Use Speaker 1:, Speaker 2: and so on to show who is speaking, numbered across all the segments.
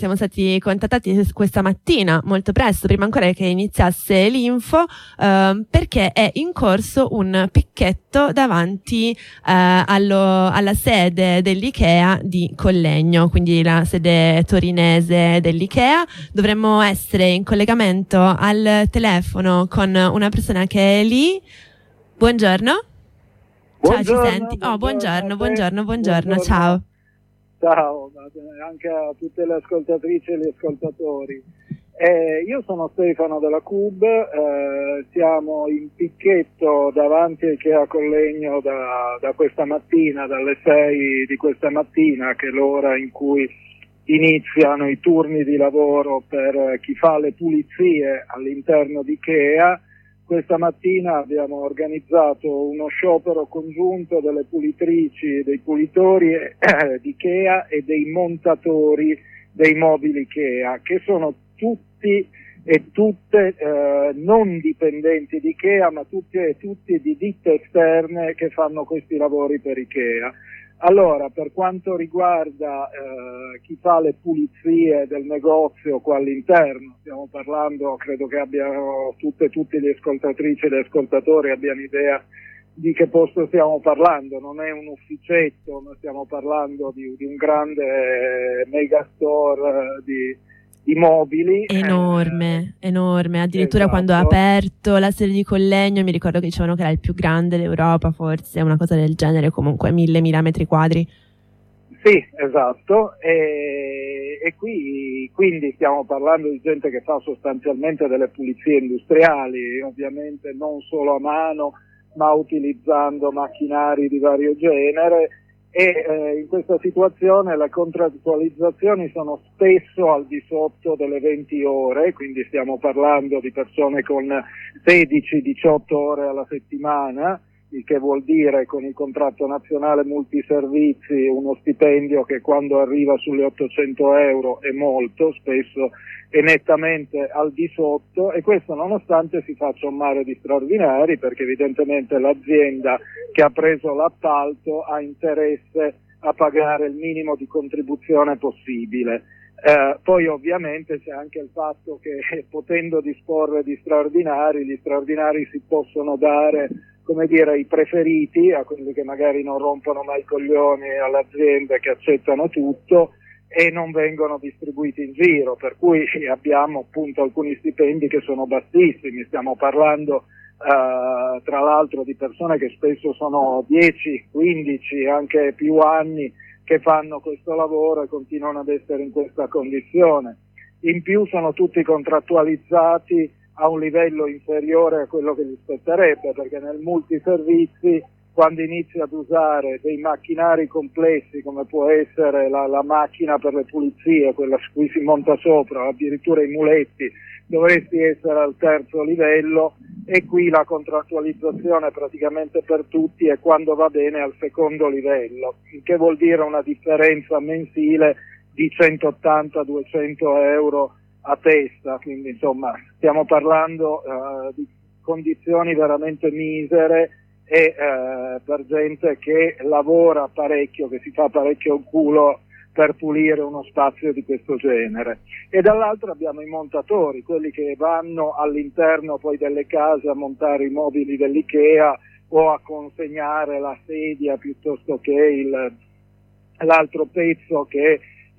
Speaker 1: siamo stati contattati questa mattina, molto presto, prima ancora che iniziasse l'info, perché è in corso un picchetto davanti alla sede dell'IKEA di Collegno, quindi la sede torinese dell'IKEA. Dovremmo essere in collegamento al telefono con una persona che è lì. Buongiorno. Ciao, ci senti? Buongiorno, ciao.
Speaker 2: Ciao, anche a tutte le ascoltatrici e gli ascoltatori. Io sono Stefano della CUB, siamo in picchetto davanti a IKEA Collegno da questa mattina, dalle 6 di questa mattina, che è l'ora in cui iniziano i turni di lavoro per chi fa le pulizie all'interno di IKEA. Questa mattina abbiamo organizzato uno sciopero congiunto delle pulitrici, dei pulitori di IKEA e dei montatori dei mobili IKEA, che sono tutti e tutte non dipendenti di IKEA, ma tutti e tutti di ditte esterne che fanno questi lavori per IKEA. Allora, per quanto riguarda chi fa le pulizie del negozio qua all'interno, stiamo parlando, credo che abbiano tutte e tutti gli ascoltatrici e gli ascoltatori abbiano idea di che posto stiamo parlando. Non è un ufficetto, ma stiamo parlando di un grande megastore di mobili.
Speaker 1: Enorme, addirittura
Speaker 2: esatto.
Speaker 1: Quando ha aperto la sede di Collegno mi ricordo che dicevano che era il più grande d'Europa, forse una cosa del genere, comunque 1000 metri quadri.
Speaker 2: Sì, esatto, e qui quindi stiamo parlando di gente che fa sostanzialmente delle pulizie industriali, ovviamente non solo a mano, ma utilizzando macchinari di vario genere. E in questa situazione le contrattualizzazioni sono spesso al di sotto delle 20 ore, quindi stiamo parlando di persone con 16-18 ore alla settimana, il che vuol dire con il contratto nazionale multiservizi uno stipendio che quando arriva sulle 800 euro è molto, spesso è nettamente al di sotto, e questo nonostante si faccia un mare di straordinari, perché evidentemente l'azienda che ha preso l'appalto ha interesse a pagare il minimo di contribuzione possibile. Poi ovviamente c'è anche il fatto che potendo disporre di straordinari, gli straordinari si possono dare, come dire, i preferiti a quelli che magari non rompono mai i coglioni all'azienda, che accettano tutto e non vengono distribuiti in giro, per cui abbiamo appunto alcuni stipendi che sono bassissimi. Stiamo parlando tra l'altro di persone che spesso sono 10, 15, anche più anni che fanno questo lavoro e continuano ad essere in questa condizione. In più sono tutti contrattualizzati a un livello inferiore a quello che gli spetterebbe, perché nel multiservizi, quando inizi ad usare dei macchinari complessi come può essere la macchina per le pulizie, quella su cui si monta sopra, addirittura i muletti, dovresti essere al terzo livello, e qui la contrattualizzazione praticamente per tutti è quando va bene al secondo livello, il che vuol dire una differenza mensile di 180-200 euro a testa, quindi insomma stiamo parlando di condizioni veramente misere e per gente che lavora parecchio, che si fa parecchio il culo per pulire uno spazio di questo genere. E dall'altro abbiamo i montatori, quelli che vanno all'interno poi delle case a montare i mobili dell'IKEA o a consegnare la sedia piuttosto che l'altro pezzo che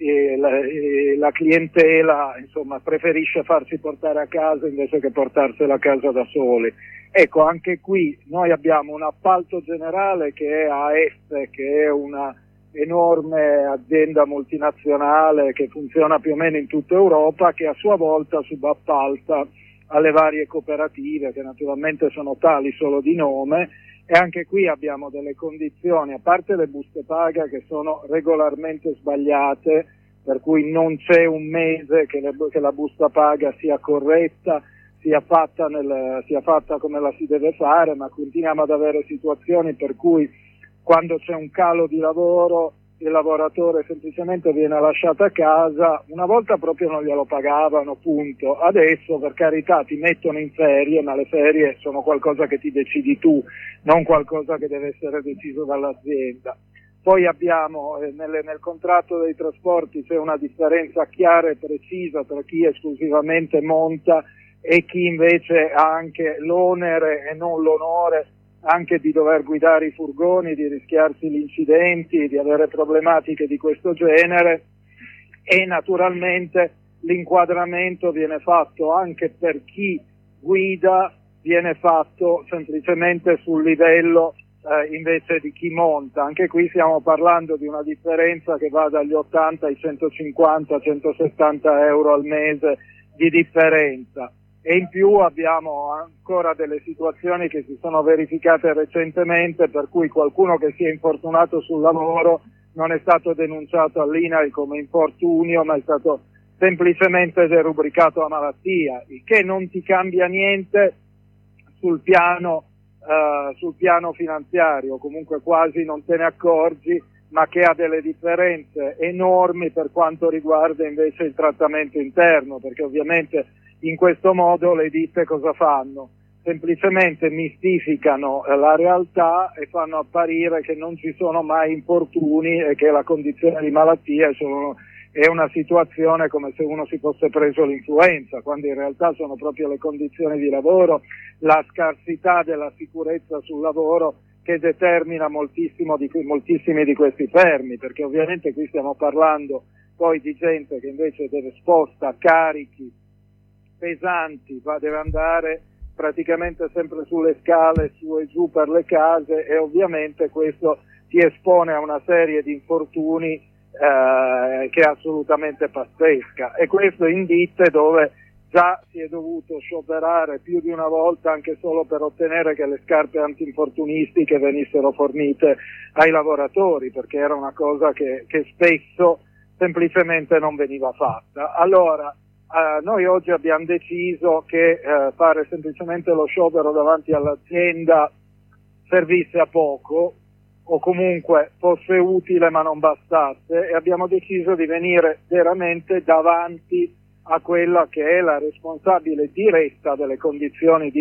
Speaker 2: la clientela insomma preferisce farsi portare a casa invece che portarsela a casa da soli. Ecco, anche qui noi abbiamo un appalto generale che è AF, che è una enorme azienda multinazionale che funziona più o meno in tutta Europa, che a sua volta subappalta alle varie cooperative, che naturalmente sono tali solo di nome, e anche qui abbiamo delle condizioni, a parte le buste paga che sono regolarmente sbagliate, per cui non c'è un mese che la busta paga sia corretta, sia fatta come la si deve fare, ma continuiamo ad avere situazioni per cui quando c'è un calo di lavoro il lavoratore semplicemente viene lasciato a casa. Una volta proprio non glielo pagavano, punto. Adesso per carità ti mettono in ferie, ma le ferie sono qualcosa che ti decidi tu, non qualcosa che deve essere deciso dall'azienda. Poi abbiamo nel contratto dei trasporti c'è una differenza chiara e precisa tra chi esclusivamente monta e chi invece ha anche l'onere e non l'onore anche di dover guidare i furgoni, di rischiarsi gli incidenti, di avere problematiche di questo genere, e naturalmente l'inquadramento viene fatto anche per chi guida, viene fatto semplicemente sul livello invece di chi monta. Anche qui stiamo parlando di una differenza che va dagli 80 ai 150, 170 euro al mese di differenza. E in più abbiamo ancora delle situazioni che si sono verificate recentemente, per cui qualcuno che si è infortunato sul lavoro non è stato denunciato all'INAIL come infortunio, ma è stato semplicemente derubricato a malattia, il che non ti cambia niente sul piano finanziario, comunque quasi non te ne accorgi, ma che ha delle differenze enormi per quanto riguarda invece il trattamento interno, perché ovviamente in questo modo le ditte cosa fanno? Semplicemente mistificano la realtà e fanno apparire che non ci sono mai infortuni e che la condizione di malattia è una situazione come se uno si fosse preso l'influenza, quando in realtà sono proprio le condizioni di lavoro, la scarsità della sicurezza sul lavoro che determina moltissimi di questi fermi, perché ovviamente qui stiamo parlando poi di gente che invece sposta carichi pesanti, deve andare praticamente sempre sulle scale, su e giù per le case, e ovviamente questo ti espone a una serie di infortuni che è assolutamente pazzesca, e questo in ditte dove già si è dovuto scioperare più di una volta anche solo per ottenere che le scarpe antinfortunistiche venissero fornite ai lavoratori, perché era una cosa che spesso semplicemente non veniva fatta. Allora noi oggi abbiamo deciso che fare semplicemente lo sciopero davanti all'azienda servisse a poco, o comunque fosse utile ma non bastasse, e abbiamo deciso di venire veramente davanti a quella che è la responsabile diretta delle condizioni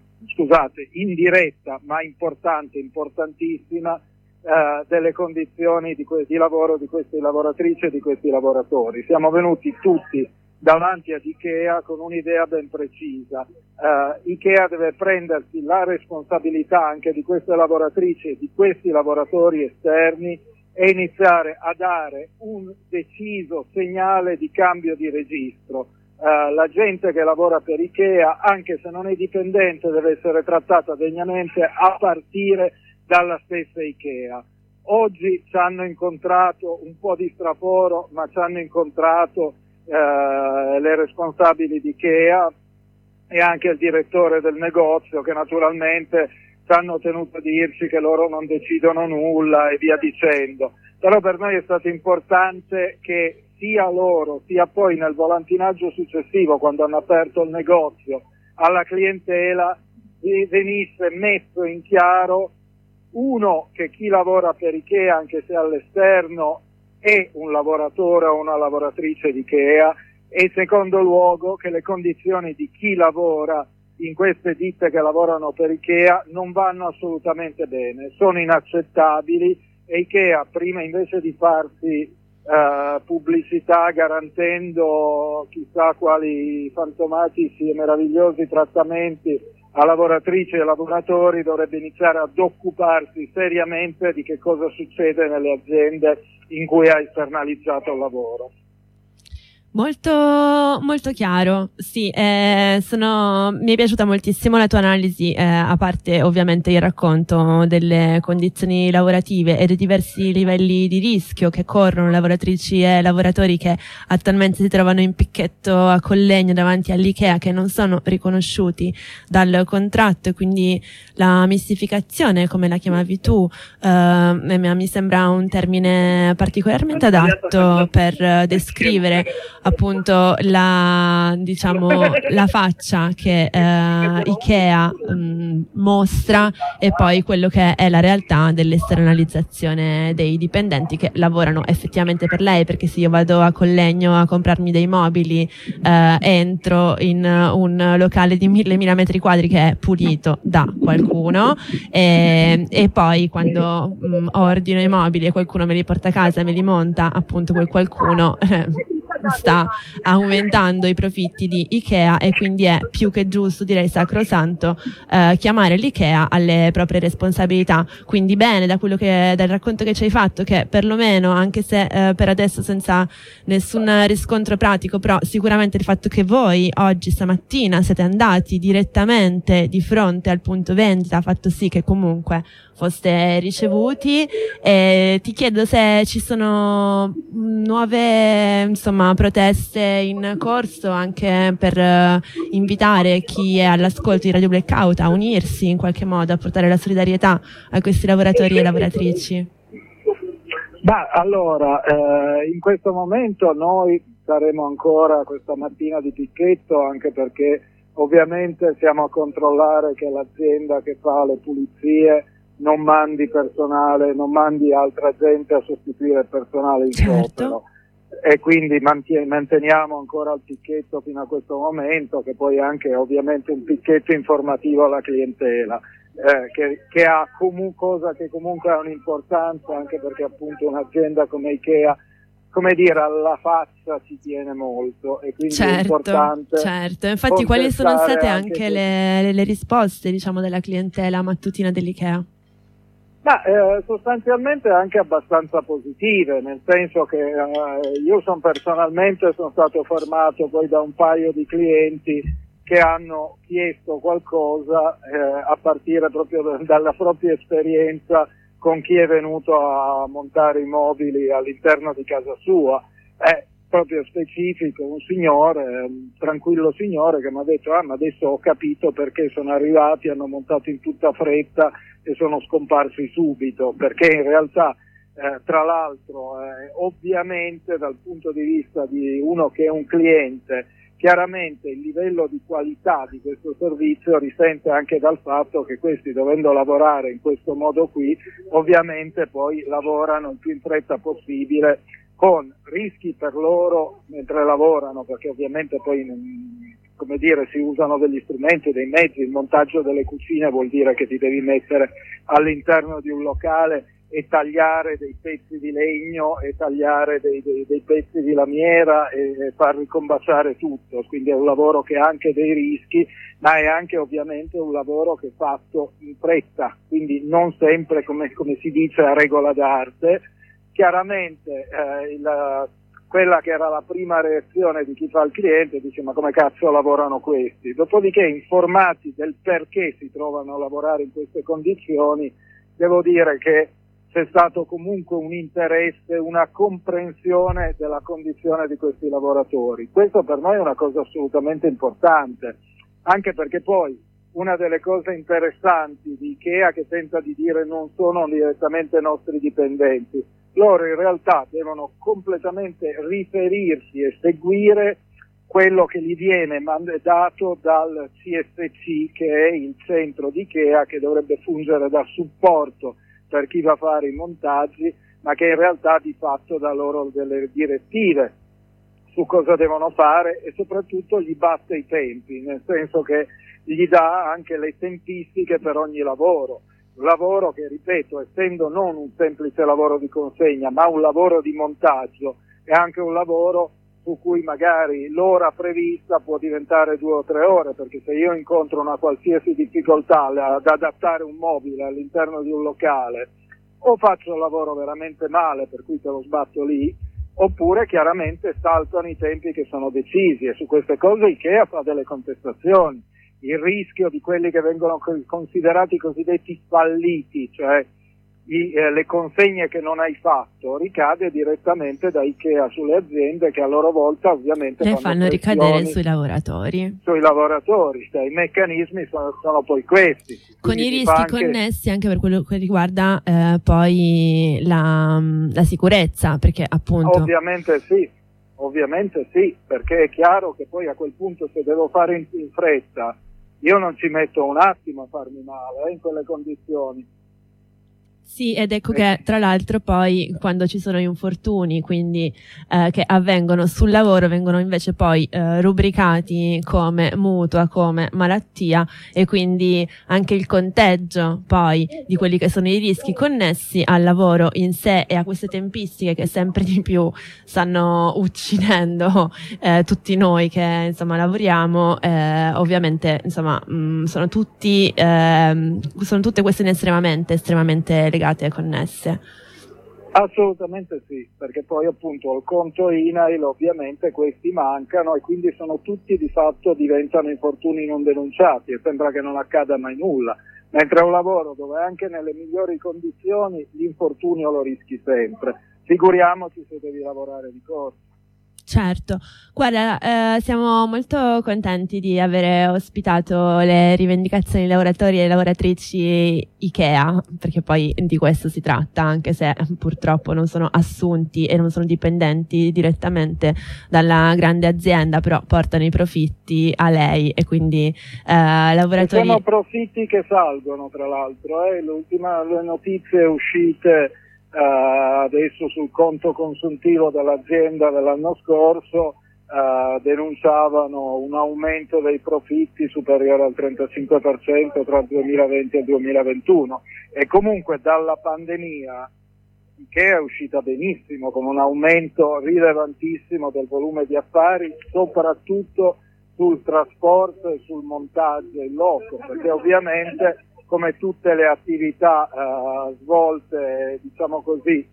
Speaker 2: indiretta ma importante, importantissima, delle condizioni di lavoro di queste lavoratrici e di questi lavoratori. Siamo venuti tutti davanti ad Ikea con un'idea ben precisa. Ikea deve prendersi la responsabilità anche di queste lavoratrici e di questi lavoratori esterni e iniziare a dare un deciso segnale di cambio di registro. La gente che lavora per Ikea, anche se non è dipendente, deve essere trattata degnamente a partire dalla stessa Ikea. Oggi ci hanno incontrato un po' di straforo, ma ci hanno incontrato le responsabili di Ikea e anche il direttore del negozio, che naturalmente ci hanno tenuto a dirci che loro non decidono nulla e via dicendo. Però per noi è stato importante che sia loro sia poi nel volantinaggio successivo, quando hanno aperto il negozio, alla clientela venisse messo in chiaro, uno, che chi lavora per Ikea, anche se all'esterno, è un lavoratore o una lavoratrice di Ikea, e in secondo luogo che le condizioni di chi lavora in queste ditte che lavorano per Ikea non vanno assolutamente bene, sono inaccettabili, e Ikea, prima invece di farsi pubblicità garantendo chissà quali fantomatici e meravigliosi trattamenti a lavoratrici e lavoratori, dovrebbe iniziare ad occuparsi seriamente di che cosa succede nelle aziende in cui ha esternalizzato il lavoro.
Speaker 1: Molto, molto chiaro, sì, mi è piaciuta moltissimo la tua analisi, a parte ovviamente il racconto delle condizioni lavorative e dei diversi livelli di rischio che corrono lavoratrici e lavoratori che attualmente si trovano in picchetto a Collegno davanti all'Ikea, che non sono riconosciuti dal contratto, e quindi la mistificazione, come la chiamavi tu, mi sembra un termine particolarmente adatto per descrivere appunto diciamo, la faccia che Ikea mostra e poi quello che è la realtà dell'esternalizzazione dei dipendenti che lavorano effettivamente per lei, perché se io vado a Collegno a comprarmi dei mobili, entro in un locale di 1000 metri quadri che è pulito da qualcuno, e poi quando ordino i mobili e qualcuno me li porta a casa e me li monta, appunto quel qualcuno sta aumentando i profitti di Ikea, e quindi è più che giusto, direi sacrosanto, chiamare l'Ikea alle proprie responsabilità. Quindi bene dal racconto che ci hai fatto, che perlomeno, anche se per adesso senza nessun riscontro pratico, però sicuramente il fatto che voi oggi stamattina siete andati direttamente di fronte al punto vendita ha fatto sì che comunque foste ricevuti. E ti chiedo se ci sono nuove, insomma, proteste in corso, anche per invitare chi è all'ascolto di Radio Blackout a unirsi in qualche modo, a portare la solidarietà a questi lavoratori e lavoratrici.
Speaker 2: Allora, in questo momento noi saremo ancora questa mattina di picchetto, anche perché ovviamente siamo a controllare che l'azienda che fa le pulizie non mandi personale, non mandi altra gente a sostituire il personale in sciopero, e quindi manteniamo ancora il picchetto fino a questo momento, che poi è anche ovviamente un picchetto informativo alla clientela, che ha cosa che comunque ha un'importanza, anche perché appunto un'azienda come Ikea, come dire, alla faccia ci tiene molto, e quindi è importante.
Speaker 1: Certo, infatti quali sono state anche le risposte, diciamo, della clientela mattutina dell'Ikea?
Speaker 2: Sostanzialmente anche abbastanza positive, nel senso che io personalmente sono stato fermato poi da un paio di clienti che hanno chiesto qualcosa a partire proprio dalla propria esperienza con chi è venuto a montare i mobili all'interno di casa sua. È proprio specifico, un signore, un tranquillo signore, che mi ha detto: ma adesso ho capito perché sono arrivati, hanno montato in tutta fretta e sono scomparsi subito, perché in realtà tra l'altro ovviamente dal punto di vista di uno che è un cliente, chiaramente il livello di qualità di questo servizio risente anche dal fatto che questi, dovendo lavorare in questo modo qui, ovviamente poi lavorano il più in fretta possibile, con rischi per loro mentre lavorano, perché ovviamente poi, come dire, si usano degli strumenti, dei mezzi. Il montaggio delle cucine vuol dire che ti devi mettere all'interno di un locale e tagliare dei pezzi di legno e tagliare dei pezzi di lamiera e far ricombaciare tutto, quindi è un lavoro che ha anche dei rischi, ma è anche ovviamente un lavoro che è fatto in fretta, quindi non sempre, come si dice, a regola d'arte. Chiaramente quella che era la prima reazione di chi fa il cliente dice: ma come cazzo lavorano questi? Dopodiché, informati del perché si trovano a lavorare in queste condizioni, devo dire che c'è stato comunque un interesse, una comprensione della condizione di questi lavoratori. Questo per noi è una cosa assolutamente importante, anche perché poi una delle cose interessanti di Ikea, che tenta di dire non sono direttamente nostri dipendenti, loro in realtà devono completamente riferirsi e seguire quello che gli viene dato dal CSC, che è il centro di Ikea, che dovrebbe fungere da supporto per chi va a fare i montaggi, ma che in realtà di fatto dà loro delle direttive su cosa devono fare, e soprattutto gli batte i tempi, nel senso che gli dà anche le tempistiche per ogni lavoro. Un lavoro che, ripeto, essendo non un semplice lavoro di consegna, ma un lavoro di montaggio, è anche un lavoro su cui magari l'ora prevista può diventare 2 o 3 ore, perché se io incontro una qualsiasi difficoltà ad adattare un mobile all'interno di un locale, o faccio il lavoro veramente male, per cui te lo sbatto lì, oppure chiaramente saltano i tempi che sono decisi, e su queste cose Ikea fa delle contestazioni. Il rischio di quelli che vengono considerati cosiddetti falliti, cioè le consegne che non hai fatto, ricade direttamente da Ikea sulle aziende, che a loro volta ovviamente
Speaker 1: le fanno ricadere sui lavoratori.
Speaker 2: I meccanismi sono poi questi.
Speaker 1: Con i rischi connessi anche per quello che riguarda poi la sicurezza, perché appunto...
Speaker 2: Ovviamente sì, ovviamente sì, perché è chiaro che poi a quel punto, se devo fare in fretta, io non ci metto un attimo a farmi male in quelle condizioni.
Speaker 1: Sì, ed ecco che tra l'altro poi quando ci sono infortuni, quindi che avvengono sul lavoro, vengono invece poi rubricati come mutua, come malattia, e quindi anche il conteggio poi di quelli che sono i rischi connessi al lavoro in sé e a queste tempistiche che sempre di più stanno uccidendo tutti noi che insomma lavoriamo, ovviamente insomma sono tutte questioni estremamente legate e connesse.
Speaker 2: Assolutamente sì, perché poi appunto al conto INAIL ovviamente questi mancano e quindi sono tutti di fatto diventano infortuni non denunciati e sembra che non accada mai nulla, mentre è un lavoro dove anche nelle migliori condizioni l'infortunio lo rischi sempre, figuriamoci se devi lavorare di corsa.
Speaker 1: Certo, guarda, siamo molto contenti di avere ospitato le rivendicazioni dei lavoratori e lavoratrici IKEA, perché poi di questo si tratta, anche se purtroppo non sono assunti e non sono dipendenti direttamente dalla grande azienda, però portano i profitti a lei e quindi lavoratori...
Speaker 2: E sono profitti che salgono, tra l'altro, le notizie uscite adesso sul conto consuntivo dell'azienda dell'anno scorso denunciavano un aumento dei profitti superiore al 35% tra il 2020 e il 2021 e comunque dalla pandemia, che è uscita benissimo con un aumento rilevantissimo del volume di affari, soprattutto sul trasporto e sul montaggio in loco, perché ovviamente come tutte le attività svolte, diciamo così,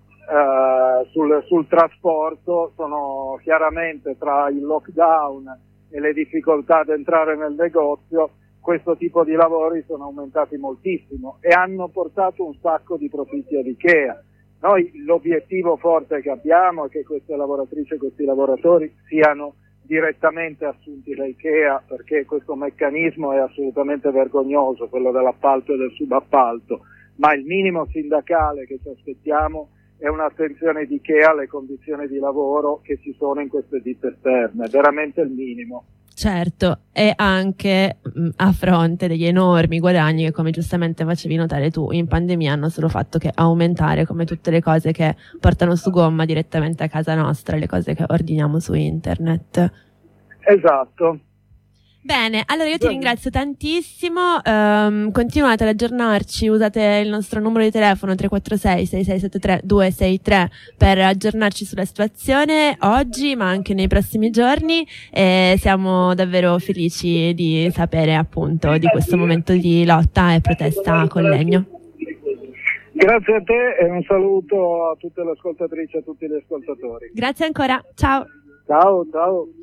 Speaker 2: sul trasporto, sono chiaramente tra il lockdown e le difficoltà ad entrare nel negozio, questo tipo di lavori sono aumentati moltissimo e hanno portato un sacco di profitti ad IKEA. Noi l'obiettivo forte che abbiamo è che queste lavoratrici e questi lavoratori siano direttamente assunti da IKEA, perché questo meccanismo è assolutamente vergognoso, quello dell'appalto e del subappalto, ma il minimo sindacale che ci aspettiamo è un'attenzione di IKEA alle condizioni di lavoro che ci sono in queste ditte esterne, è veramente il minimo.
Speaker 1: Certo, e anche a fronte degli enormi guadagni che, come giustamente facevi notare tu, in pandemia hanno solo fatto che aumentare, come tutte le cose che portano su gomma direttamente a casa nostra, le cose che ordiniamo su internet.
Speaker 2: Esatto.
Speaker 1: Bene, allora io ti ringrazio tantissimo, continuate ad aggiornarci, usate il nostro numero di telefono 346 6673 263 per aggiornarci sulla situazione oggi ma anche nei prossimi giorni e siamo davvero felici di sapere appunto di questo momento di lotta e protesta con legno.
Speaker 2: Grazie a te e un saluto a tutte le ascoltatrici e a tutti gli ascoltatori.
Speaker 1: Grazie ancora, ciao!
Speaker 2: Ciao, ciao!